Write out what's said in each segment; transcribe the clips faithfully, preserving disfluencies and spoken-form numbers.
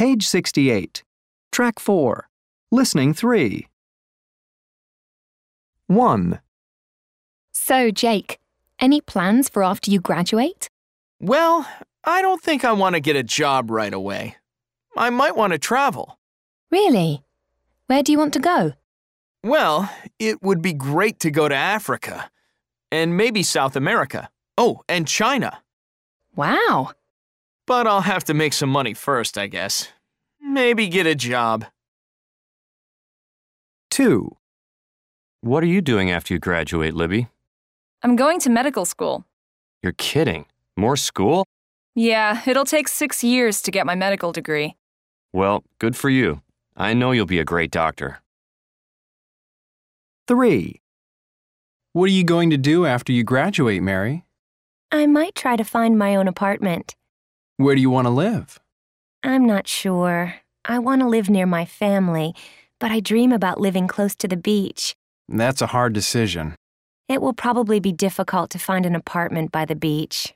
Page sixty-eight. Track four. Listening three. one. So, Jake, any plans for after you graduate? Well, I don't think I want to get a job right away. I might want to travel. Really? Where do you want to go? Well, it would be great to go to Africa. And maybe South America. Oh, and China. Wow. But I'll have to make some money first, I guess. Maybe get a job. two. What are you doing after you graduate, Libby? I'm going to medical school. You're kidding. More school? Yeah, it'll take six years to get my medical degree. Well, good for you. I know you'll be a great doctor. three. What are you going to do after you graduate, Mary? I might try to find my own apartment. Where do you want to live? I'm not sure. I want to live near my family, but I dream about living close to the beach. That's a hard decision. It will probably be difficult to find an apartment by the beach.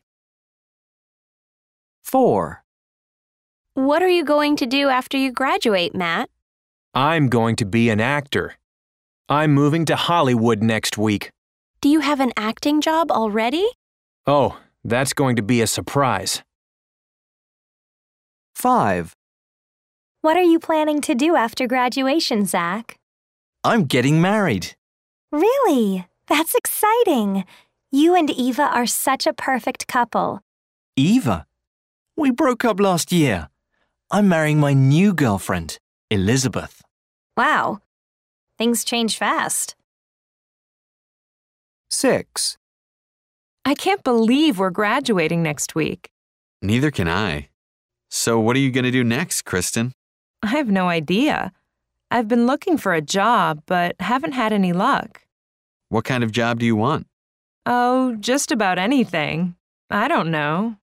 four. What are you going to do after you graduate, Matt? I'm going to be an actor. I'm moving to Hollywood next week. Do you have an acting job already? Oh, that's going to be a surprise. five. What are you planning to do after graduation, Zach? I'm getting married. Really? That's exciting. You and Eva are such a perfect couple. Eva? We broke up last year. I'm marrying my new girlfriend, Elizabeth. Wow. Things change fast. six. I can't believe we're graduating next week. Neither can I. So what are you going to do next, Kristen? I have no idea. I've been looking for a job, but haven't had any luck. What kind of job do you want? Oh, just about anything. I don't know.